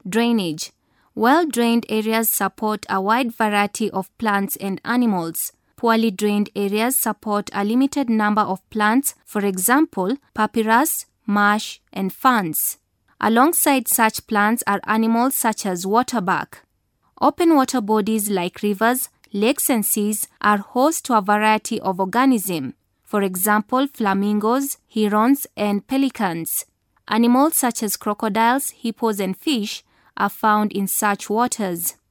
Drainage. Well-drained areas support a wide variety of plants and animals. Poorly drained areas support a limited number of plants, for example, papyrus, marsh, and ferns. Alongside such plants are animals such as waterbuck. Open water bodies like rivers, lakes, and seas are host to a variety of organisms, for example, flamingos, herons, and pelicans. Animals such as crocodiles, hippos, and fish are found in such waters.